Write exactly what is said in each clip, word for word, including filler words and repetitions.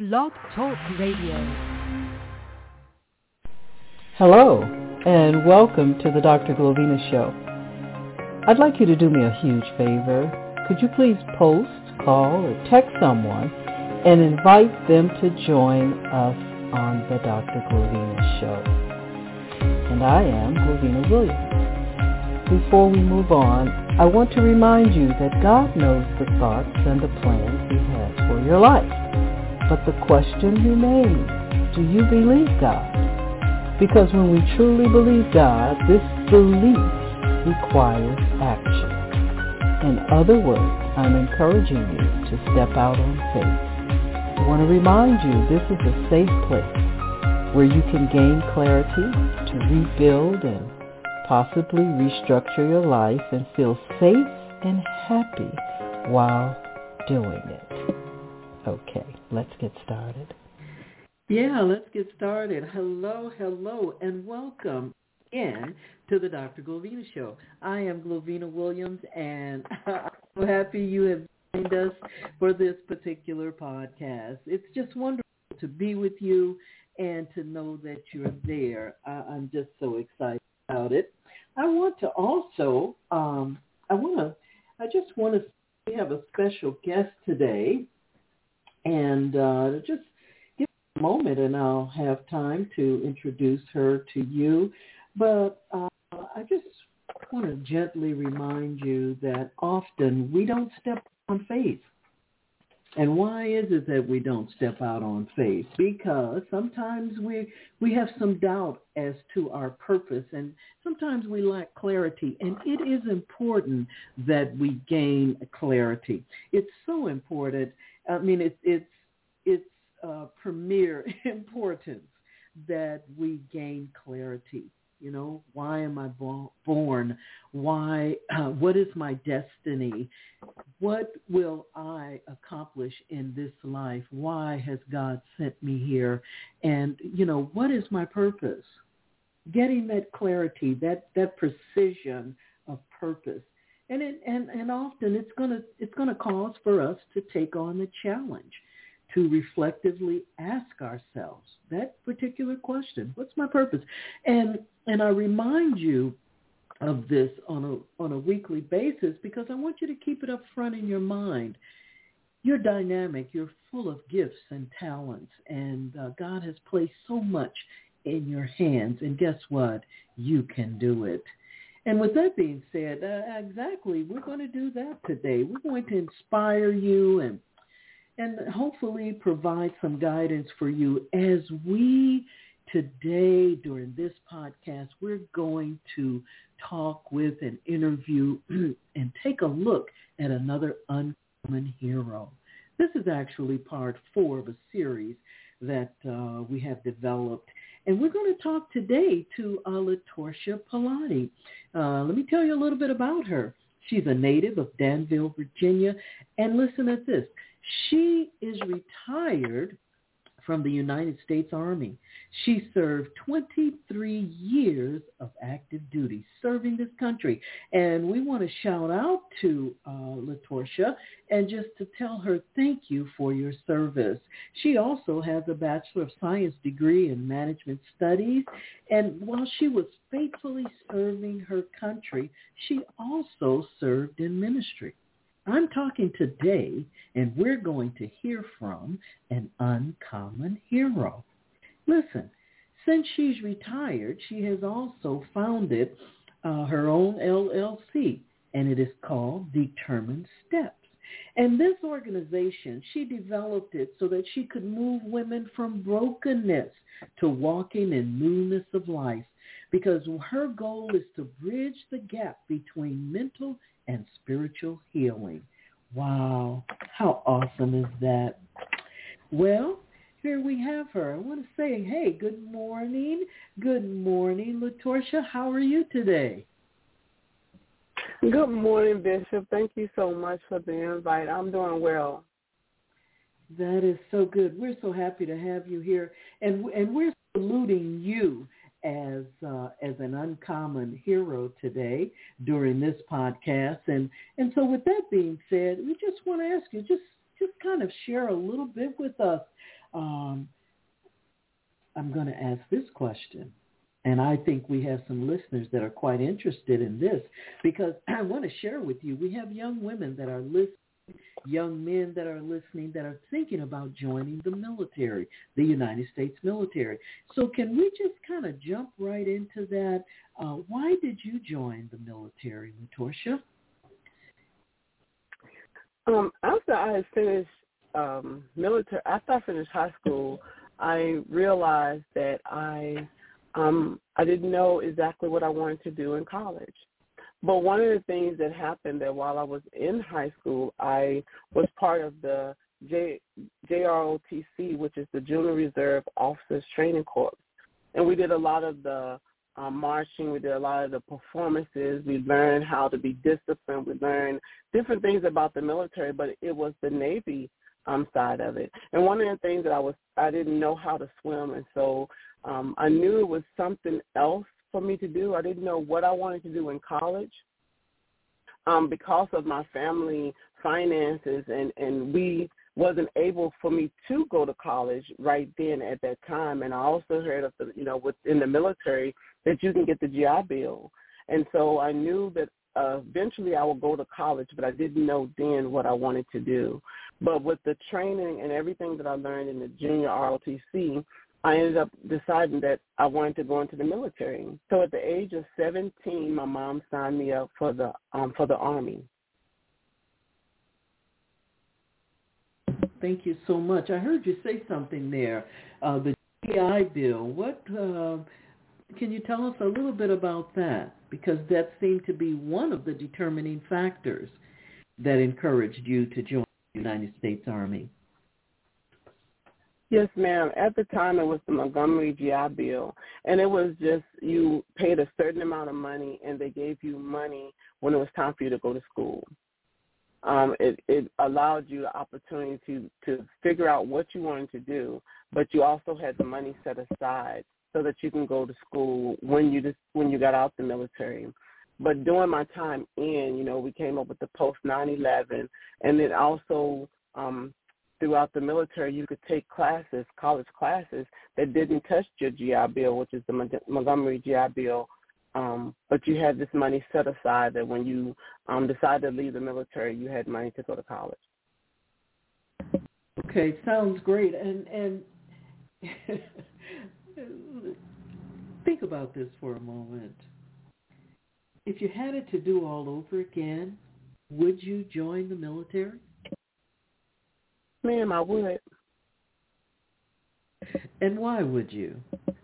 Blog Talk Radio. Hello, and welcome to the Doctor Glovina Show. I'd like you to do me a huge favor. Could you please post, call, or text someone and invite them to join us on the Doctor Glovina Show. And I am Glovina Williams. Before we move on, I want to remind you that God knows the thoughts and the plans He has for your life. But the question remains, do you believe God? Because when we truly believe God, this belief requires action. In other words, I'm encouraging you to step out on faith. I want to remind you this is a safe place where you can gain clarity to rebuild and possibly restructure your life and feel safe and happy while doing it. Okay, let's get started. Yeah, let's get started. Hello, hello, and welcome in to the Doctor Glovina Show. I am Glovina Williams, and I'm so happy you have joined us for this particular podcast. It's just wonderful to be with you and to know that you're there. I, I'm just so excited about it. I want to also, um, I want to, I just want to, we have a special guest today, and uh, just give me a moment and I'll have time to introduce her to you. But uh, I just want to gently remind you that often we don't step on faith. And why is it that we don't step out on faith? Because sometimes we we have some doubt as to our purpose, and sometimes we lack clarity. And it is important that we gain clarity. It's so important. I mean, it's it's it's uh, premier importance that we gain clarity. You know, why am I bo- born? Why? Uh, what is my destiny? What will I accomplish in this life? Why has God sent me here? And, you know, what is my purpose? Getting that clarity, that, that precision of purpose. And it, and, and often it's gonna it's gonna cause for us to take on the challenge to reflectively ask ourselves that particular question. What's my purpose? And and I remind you of this on a on a weekly basis because I want you to keep it up front in your mind. You're dynamic. You're full of gifts and talents, and uh, God has placed so much in your hands. And guess what? You can do it. And with that being said, uh, exactly, we're going to do that today. We're going to inspire you and and hopefully provide some guidance for you as we today during this podcast, we're going to talk with and interview and take a look at another uncommon hero. This is actually part four of a series that uh, we have developed. And we're going to talk today to uh, LaTorsha Palani. Uh, let me tell you a little bit about her. She's a native of Danville, Virginia. And listen at this. She is retired from the United States Army. She served twenty-three years of active duty serving this country. And we want to shout out to uh, LaTorsha and just to tell her thank you for your service. She also has a Bachelor of Science degree in Management Studies. And while she was faithfully serving her country, she also served in ministry. I'm talking today, and we're going to hear from an uncommon hero. Listen, since she's retired, she has also founded uh, her own L L C, and it is called Determined Steps. And this organization, she developed it so that she could move women from brokenness to walking in newness of life, because her goal is to bridge the gap between mental and spiritual healing. Wow, how awesome is that? Well, here we have her. I want to say, hey, good morning. Good morning, LaTorsha. How are you today? Good morning, Bishop. Thank you so much for the invite. I'm doing well. That is so good. We're so happy to have you here, and and we're saluting you as uh, as an uncommon hero today during this podcast. And and so with that being said, we just want to ask you, just just kind of share a little bit with us um, I'm going to ask this question. And I think we have some listeners that are quite interested in this because I want to share with you, we have young women that are listening, young men that are listening that are thinking about joining the military, the United States military. So can we just kind of jump right into that? Uh, why did you join the military, LaTorsha? Um, after I had finished um, military, after I finished high school, I realized that I um, I didn't know exactly what I wanted to do in college. But one of the things that happened that while I was in high school, I was part of the J, J R O T C, which is the Junior Reserve Officers Training Corps. And we did a lot of the um, marching. We did a lot of the performances. We learned how to be disciplined. We learned different things about the military, but it was the Navy um, side of it. And one of the things that I was, I didn't know how to swim, and so um, I knew it was something else for me to do. I didn't know what I wanted to do in college um, because of my family finances, and, and we wasn't able for me to go to college right then at that time. And I also heard of the, you know, within the military that you can get the G I Bill. And so I knew that uh, eventually I would go to college, but I didn't know then what I wanted to do. But with the training and everything that I learned in the Junior R O T C, I ended up deciding that I wanted to go into the military. So at the age of seventeen, my mom signed me up for the um, for the Army. Thank you so much. I heard you say something there, uh, the G I Bill. What uh, can you tell us a little bit about that? Because that seemed to be one of the determining factors that encouraged you to join the United States Army. Yes, ma'am. At the time, it was the Montgomery G I Bill, and it was just you paid a certain amount of money, and they gave you money when it was time for you to go to school. Um, it, it allowed you the opportunity to, to figure out what you wanted to do, but you also had the money set aside so that you can go to school when you just, when you got out the military. But during my time in, you know, we came up with the post nine eleven, and then also um, throughout the military, you could take classes, college classes, that didn't touch your G I Bill, which is the Montgomery G I Bill, um, but you had this money set aside that when you um, decided to leave the military, you had money to go to college. Okay, sounds great. And, and think about this for a moment. If you had it to do all over again, would you join the military? Ma'am, I would. And why would you?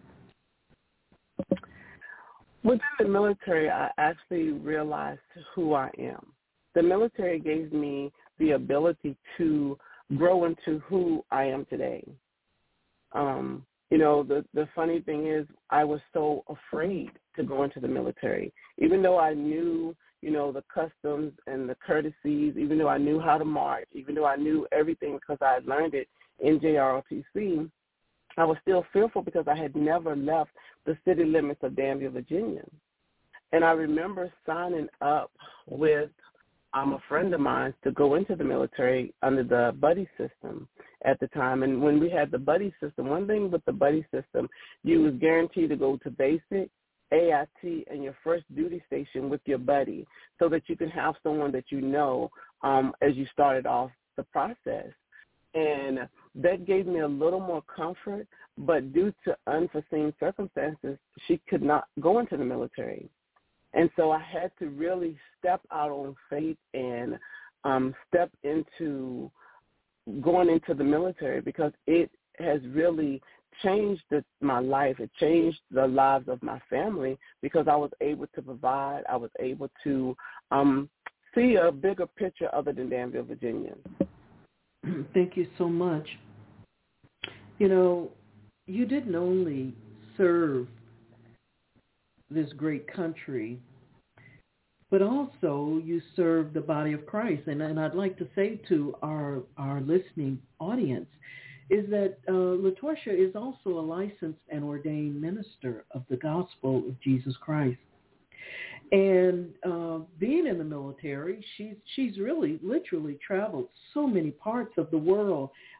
Within the military, I actually realized who I am. The military gave me the ability to grow into who I am today. Um, you know, the, the funny thing is I was so afraid to go into the military, even though I knew, you know, the customs and the courtesies, even though I knew how to march, even though I knew everything because I had learned it in J R O T C, I was still fearful because I had never left the city limits of Danville, Virginia. And I remember signing up with um, a friend of mine to go into the military under the buddy system at the time. And when we had the buddy system, one thing with the buddy system, you was guaranteed to go to basic, A I T, and your first duty station with your buddy so that you can have someone that you know um, as you started off the process. And that gave me a little more comfort, but due to unforeseen circumstances, she could not go into the military. And so I had to really step out on faith and um, step into going into the military because it has really changed the, my life. It changed the lives of my family because I was able to provide. I was able to um, see a bigger picture other than Danville, Virginia. Thank you so much. You know, you didn't only serve this great country, but also you serve the body of Christ. And, and I'd like to say to our, our listening audience is that uh, LaTorsha is also a licensed and ordained minister of the gospel of Jesus Christ. And uh, being in the military, she's she's really literally traveled so many parts of the world.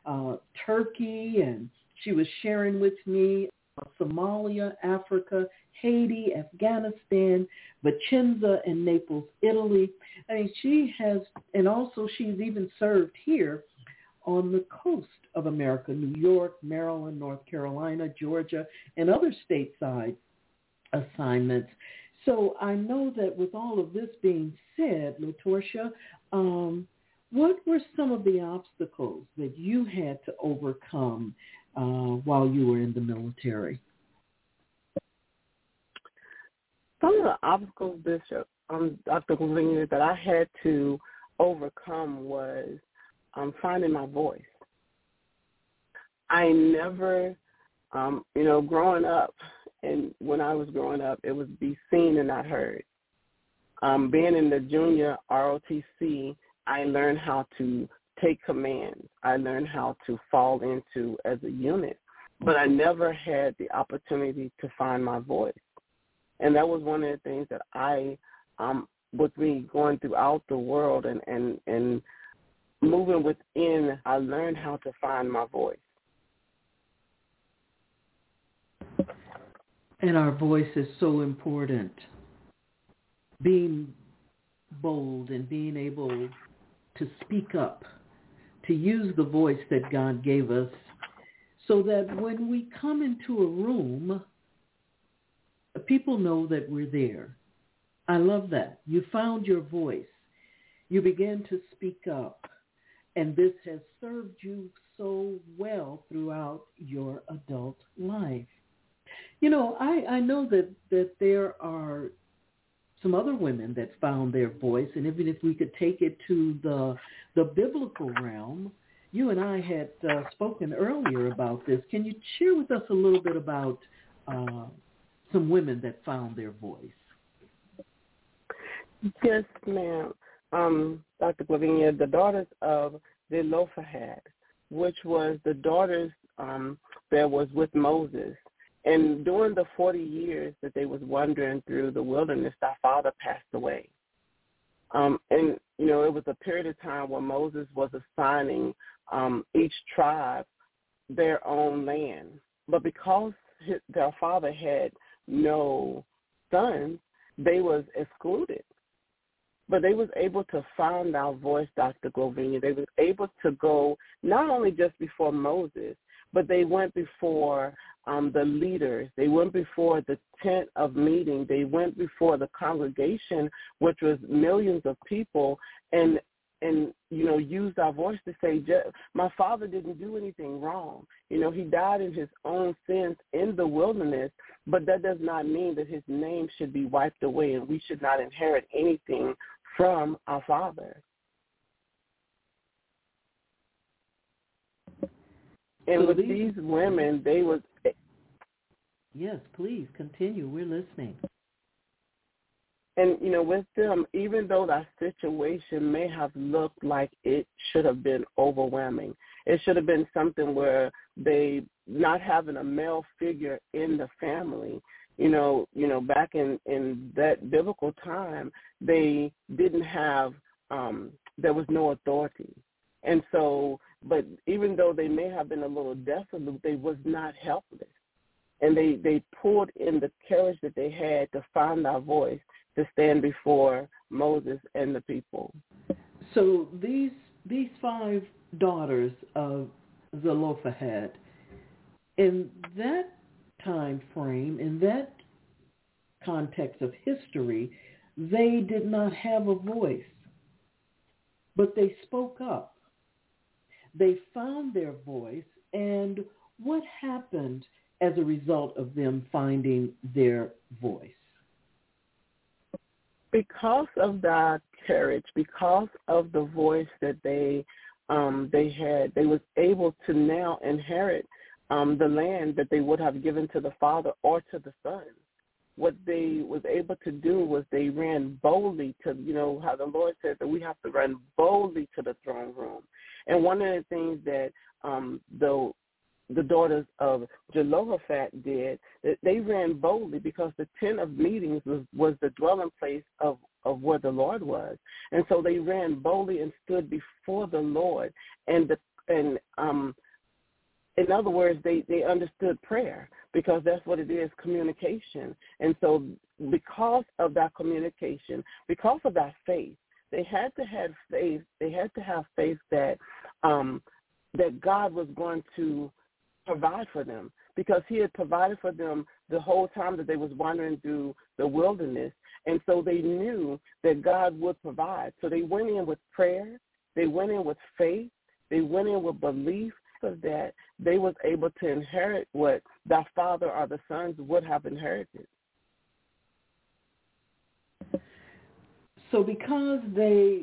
uh, Turkey, and she was sharing with me uh, Somalia, Africa, Haiti, Afghanistan, Vicenza, and Naples, Italy. I mean, she has, and also she's even served here on the coast of America, New York, Maryland, North Carolina, Georgia, and other stateside assignments. So I know that with all of this being said, LaTorsha, um, what were some of the obstacles that you had to overcome uh, while you were in the military? Some of the obstacles, Bishop, um, Doctor Glevina, that I had to overcome was um, finding my voice. I never, um, you know, growing up, and when I was growing up, it was be seen and not heard. Um, being in the junior R O T C, I learned how to take command. I learned how to fall into as a unit, but I never had the opportunity to find my voice. And that was one of the things that I, um, with me going throughout the world and, and, and moving within, I learned how to find my voice. And our voice is so important. Being bold and being able to speak up, to use the voice that God gave us, so that when we come into a room, people know that we're there. I love that. You found your voice. You began to speak up. And this has served you so well throughout your adult life. You know, I, I know that, that there are some other women that found their voice, and even if we could take it to the the biblical realm, you and I had uh, spoken earlier about this. Can you share with us a little bit about uh, some women that found their voice? Yes, ma'am. Um, Doctor Glevina, the daughters of Zelophehad, which was the daughters um, that was with Moses. And during the forty years that they was wandering through the wilderness, our father passed away. Um, and, you know, it was a period of time where Moses was assigning um, each tribe their own land. But because his, their father had no sons, they was excluded. But they was able to find our voice, Doctor Glevina. They was able to go not only just before Moses, but they went before um, the leaders. They went before the tent of meeting. They went before the congregation, which was millions of people, and and you know used our voice to say, my father didn't do anything wrong. You know, he died in his own sins in the wilderness, but that does not mean that his name should be wiped away and we should not inherit anything from our father. And so with these, these women, they was... Yes, please, continue. We're listening. And, you know, with them, even though that situation may have looked like it should have been overwhelming, it should have been something where they, not having a male figure in the family, you know, you know, back in, in that biblical time, they didn't have, um, there was no authority. And so, but even though they may have been a little desolate, they was not helpless. And they, they pulled in the courage that they had to find our voice to stand before Moses and the people. So these these five daughters of Zelophehad, in that time frame, in that context of history, they did not have a voice, but they spoke up. They found their voice, and what happened as a result of them finding their voice? Because of that courage, because of the voice that they um, they had, they was able to now inherit um, the land that they would have given to the father or to the son. What they was able to do was they ran boldly to, you know, how the Lord said that we have to run boldly to the throne room. And one of the things that um, the the daughters of Zelophehad did, they ran boldly because the tent of meetings was, was the dwelling place of, of where the Lord was. And so they ran boldly and stood before the Lord. And the and um, in other words, they, they understood prayer because that's what it is, communication. And so because of that communication, because of that faith, they had to have faith. They had to have faith that um, that God was going to provide for them, because he had provided for them the whole time that they was wandering through the wilderness. And so they knew that God would provide. So they went in with prayer. They went in with faith. They went in with belief, so that they was able to inherit what their father or the sons would have inherited. So because they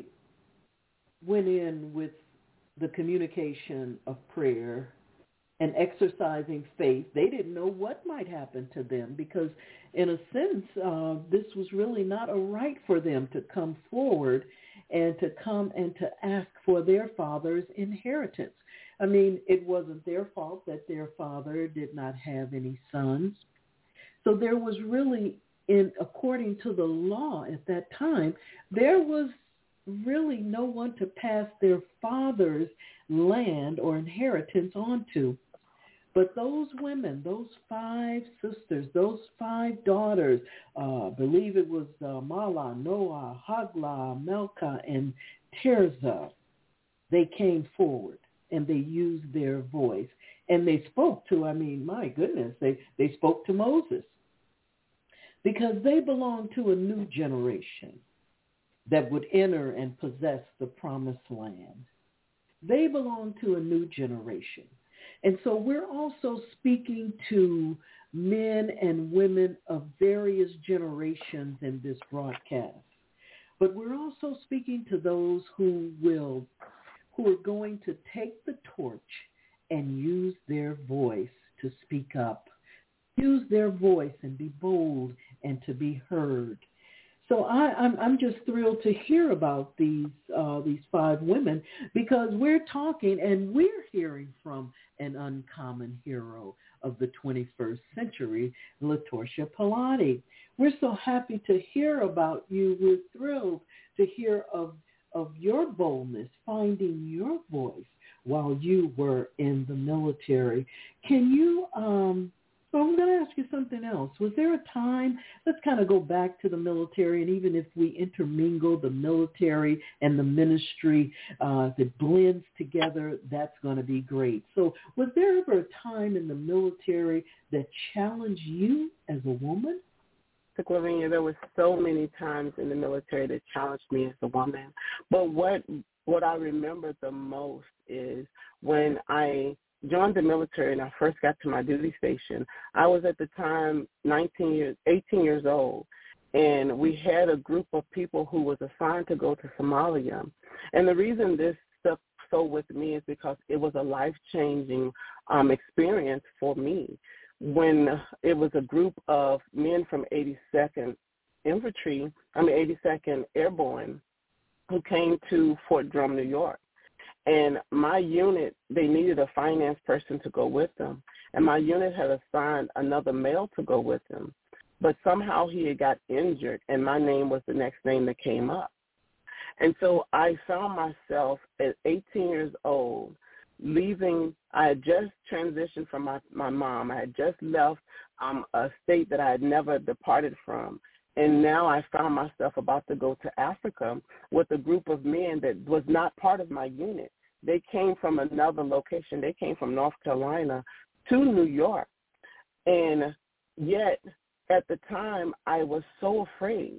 went in with the communication of prayer and exercising faith, they didn't know what might happen to them, because in a sense, uh, this was really not a right for them to come forward and to come and to ask for their father's inheritance. I mean, it wasn't their fault that their father did not have any sons. So there was really, in according to the law at that time, there was really no one to pass their father's land or inheritance on to. But those women, those five sisters, those five daughters, uh, I believe it was uh, Mala, Noah, Hagla, Melka, and Tirzah, they came forward and they used their voice. And they spoke to, I mean, my goodness, they, they spoke to Moses, because they belonged to a new generation that would enter and possess the promised land. They belong to a new generation. And so we're also speaking to men and women of various generations in this broadcast. But we're also speaking to those who will, who are going to take the torch and use their voice to speak up, use their voice and be bold and to be heard. So I, I'm, I'm just thrilled to hear about these uh, these five women, because we're talking and we're hearing from an uncommon hero of the twenty-first century, LaTorsha Pilati. We're so happy to hear about you. We're thrilled to hear of of your boldness, finding your voice while you were in the military. Can you... Um, Well, I'm going to ask you something else. Was there a time, let's kind of go back to the military, and even if we intermingle the military and the ministry uh, that blends together, that's going to be great. So was there ever a time in the military that challenged you as a woman? Lavinia, there were so many times in the military that challenged me as a woman. But what what I remember the most is when I joined the military and I first got to my duty station. I was at the time nineteen years, eighteen years old, and we had a group of people who was assigned to go to Somalia. And the reason this stuck so with me is because it was a life-changing um, experience for me. When it was a group of men from eighty-second Infantry, I mean eighty-second Airborne, who came to Fort Drum, New York. And my unit, they needed a finance person to go with them. And my unit had assigned another male to go with them. But somehow he had got injured, and my name was the next name that came up. And so I found myself at eighteen years old, leaving. I had just transitioned from my, my mom. I had just left um, a state that I had never departed from. And now I found myself about to go to Africa with a group of men that was not part of my unit. They came from another location. They came from North Carolina to New York. And yet, at the time, I was so afraid.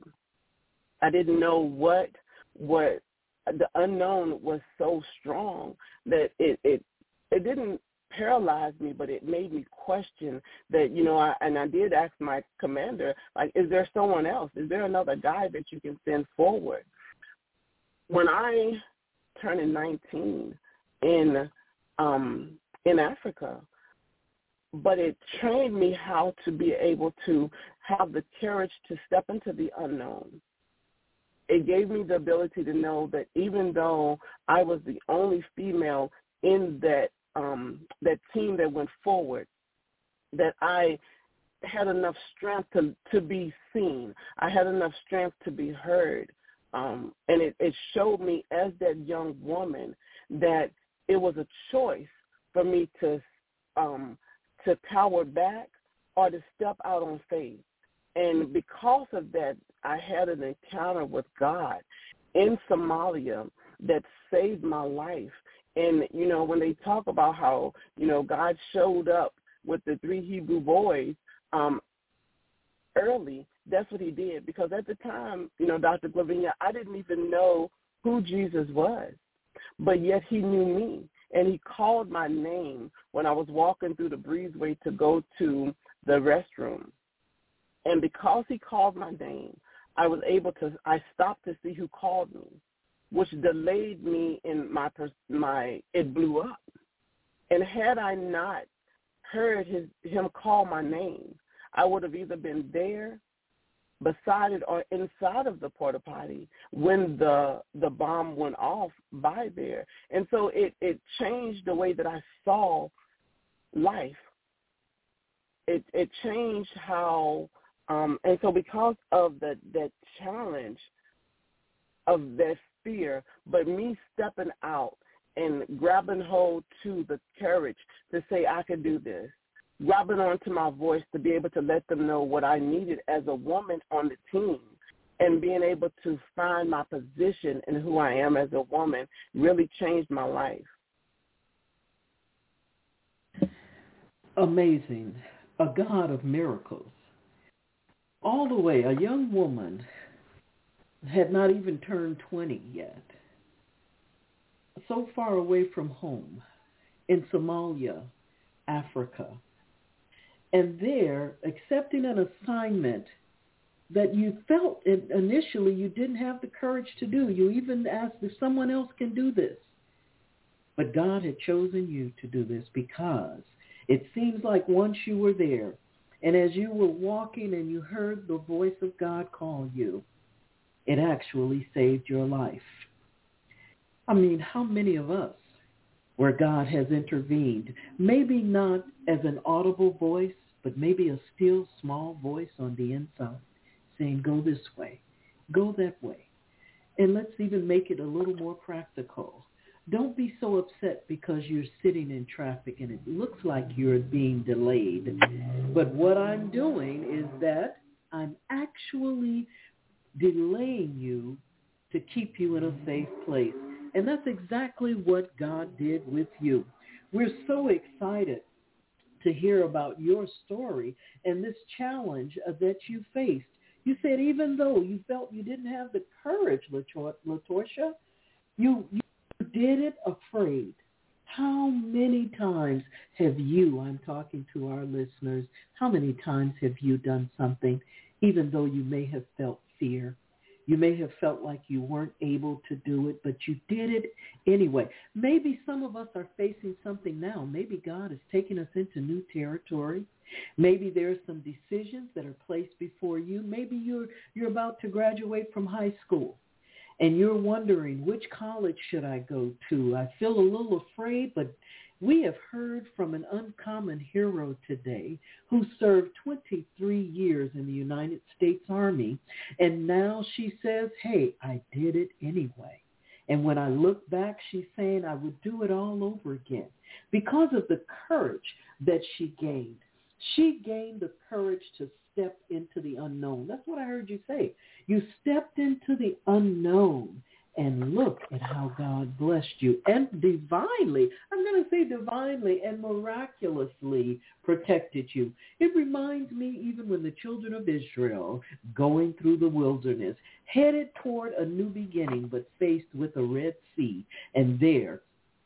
I didn't know what, what the unknown was so strong that it, it, it didn't paralyze me, but it made me question that, you know, I, and I did ask my commander, like, is there someone else? Is there another guy that you can send forward? When I turned nineteen in um, in Africa, but it trained me how to be able to have the courage to step into the unknown. It gave me the ability to know that even though I was the only female in that um, that team that went forward, that I had enough strength to, to be seen. I had enough strength to be heard. Um, and it, it showed me as that young woman that it was a choice for me to um, to cower back or to step out on faith. And because of that, I had an encounter with God in Somalia that saved my life. And, you know, when they talk about how, you know, God showed up with the three Hebrew boys um, early, that's what he did. Because at the time, you know, Doctor Glavinia, I didn't even know who Jesus was. But yet he knew me. And he called my name when I was walking through the breezeway to go to the restroom. And because he called my name, I was able to, I stopped to see who called me, which delayed me in my, my it blew up. And had I not heard his, him call my name, I would have either been there, beside it, or inside of the porta potty when the the bomb went off by there. And so it, it changed the way that I saw life. It it changed how, um, and so because of the, that challenge of that fear, but me stepping out and grabbing hold to the courage to say I could do this, grabbing onto my voice to be able to let them know what I needed as a woman on the team, and being able to find my position and who I am as a woman really changed my life. Amazing. A God of miracles. All the way, a young woman had not even turned twenty yet, so far away from home in Somalia, Africa, and there accepting an assignment that you felt initially you didn't have the courage to do. You even asked if someone else can do this. But God had chosen you to do this because it seems like once you were there, and as you were walking and you heard the voice of God call you, it actually saved your life. I mean, how many of us, where God has intervened, maybe not as an audible voice, but maybe a still small voice on the inside saying, go this way, go that way. And let's even make it a little more practical. Don't be so upset because you're sitting in traffic and it looks like you're being delayed. But what I'm doing is that I'm actually delaying you to keep you in a safe place. And that's exactly what God did with you. We're so excited to hear about your story and this challenge that you faced. You said even though you felt you didn't have the courage, LaTorsha, you, you did it afraid. How many times have you, I'm talking to our listeners, how many times have you done something even though you may have felt fear? You may have felt like you weren't able to do it, but you did it anyway. Maybe some of us are facing something now. Maybe God is taking us into new territory. Maybe there are some decisions that are placed before you. Maybe you're you're about to graduate from high school, and you're wondering, which college should I go to? I feel a little afraid, but we have heard from an uncommon hero today who served twenty-three years in the United States Army, and now she says, hey, I did it anyway. And when I look back, she's saying I would do it all over again because of the courage that she gained. She gained the courage to step into the unknown. That's what I heard you say. You stepped into the unknown. And look at how God blessed you and divinely, I'm going to say divinely and miraculously protected you. It reminds me even when the children of Israel going through the wilderness, headed toward a new beginning, but faced with a Red Sea. And there,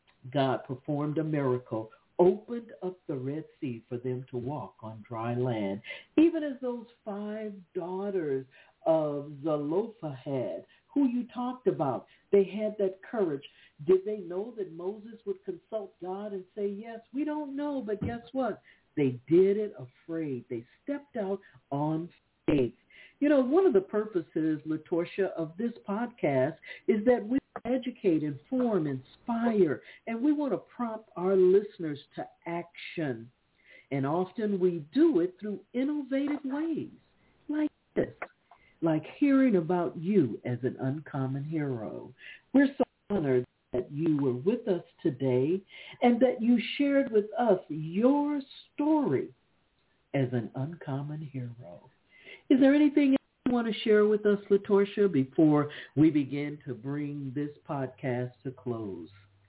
God performed a miracle, opened up the Red Sea for them to walk on dry land. Even as those five daughters of Zelophehad, who you talked about, they had that courage. Did they know that Moses would consult God and say, yes? We don't know, but guess what? They did it afraid. They stepped out on faith. You know, one of the purposes, LaTorsha, of this podcast is that we educate, inform, inspire, and we want to prompt our listeners to action. And often we do it through innovative ways like this. Like hearing about you as an uncommon hero. We're so honored that you were with us today and that you shared with us your story as an uncommon hero. Is there anything you want to share with us, LaTorsha, before we begin to bring this podcast to close?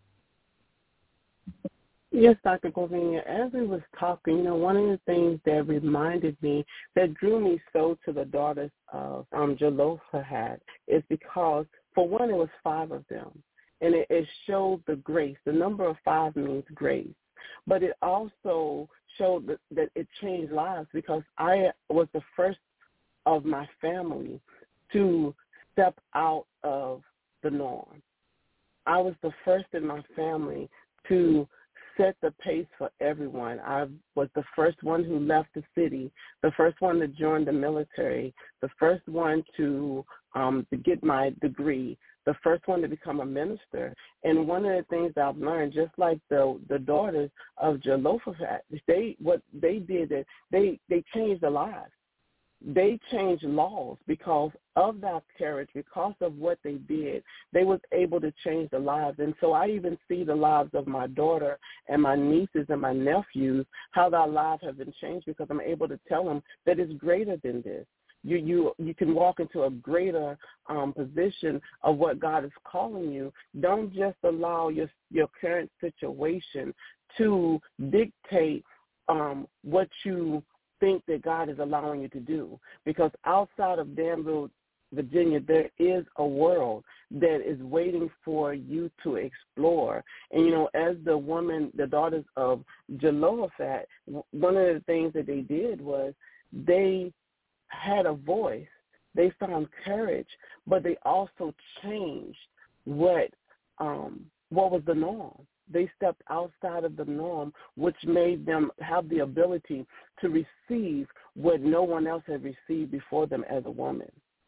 Yes, Doctor Govinia, as we was talking, you know, one of the things that reminded me, that drew me so to the daughters of um, Zelophehad is because, for one, it was five of them, and it, it showed the grace. The number of five means grace, but it also showed that, that it changed lives because I was the first of my family to step out of the norm. I was the first in my family to set the pace for everyone. I was the first one who left the city, the first one to join the military, the first one to um, to get my degree, the first one to become a minister. And one of the things I've learned, just like the the daughters of Zelophehad, they what they did is they they changed their lives. They changed laws because of that courage, because of what they did. They was able to change the lives. And so I even see the lives of my daughter and my nieces and my nephews, how their lives have been changed because I'm able to tell them that it's greater than this. You you you can walk into a greater um, position of what God is calling you. Don't just allow your your current situation to dictate um, what you think that God is allowing you to do, because outside of Danville, Virginia, there is a world that is waiting for you to explore. And, you know, as the woman, the daughters of Zelophehad, one of the things that they did was they had a voice. They found courage, but they also changed what um, what was the norm. They stepped outside of the norm, which made them have the ability to receive what no one else had received before them as a woman.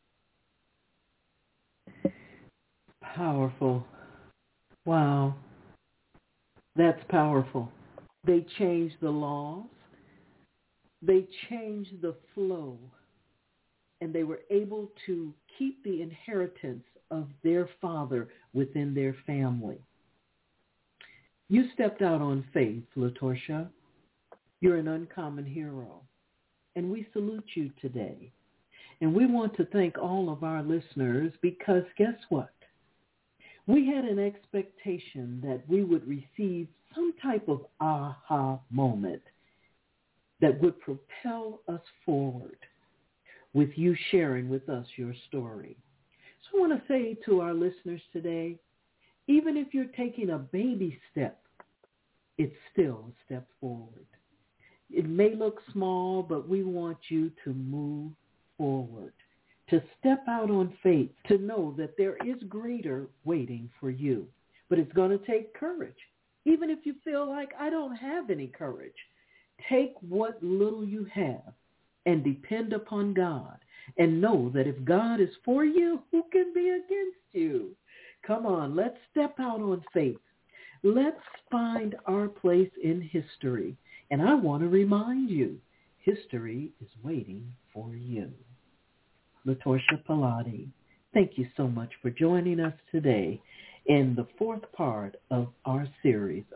Powerful. Wow. That's powerful. They changed the laws. They changed the flow. And they were able to keep the inheritance of their father within their family. You stepped out on faith, LaTorsha. You're an uncommon hero, and we salute you today. And we want to thank all of our listeners because guess what? We had an expectation that we would receive some type of aha moment that would propel us forward with you sharing with us your story. So I want to say to our listeners today, even if you're taking a baby step, it's still a step forward. It may look small, but we want you to move forward, to step out on faith, to know that there is greater waiting for you. But it's going to take courage. Even if you feel like I don't have any courage, take what little you have and depend upon God and know that if God is for you, who can be against you? Come on, let's step out on faith. Let's find our place in history. And I want to remind you, history is waiting for you. LaTorsha Pilati, thank you so much for joining us today in the fourth part of our series,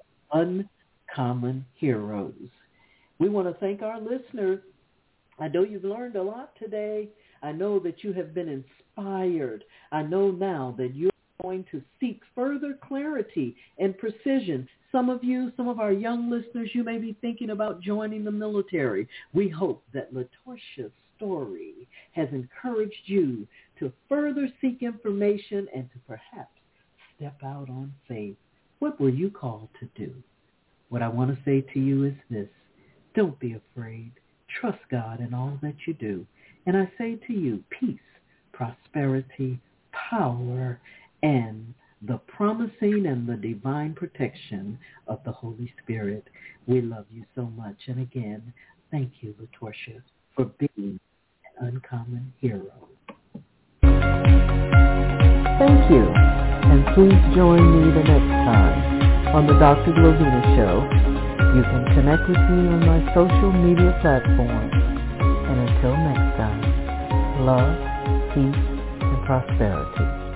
Uncommon Heroes. We want to thank our listeners. I know you've learned a lot today. I know that you have been inspired. I know now that you're going to seek further clarity and precision. Some of you, some of our young listeners, you may be thinking about joining the military. We hope that LaTorsha's story has encouraged you to further seek information and to perhaps step out on faith. What were you called to do? What I want to say to you is this: don't be afraid. Trust God in all that you do. And I say to you, peace, prosperity, power, and the promising and the divine protection of the Holy Spirit. We love you so much. And again, thank you, LaTorsha, for being an uncommon hero. Thank you. And please join me the next time on the Doctor Glovina Show. You can connect with me on my social media platforms. And until next time, love, peace, and prosperity.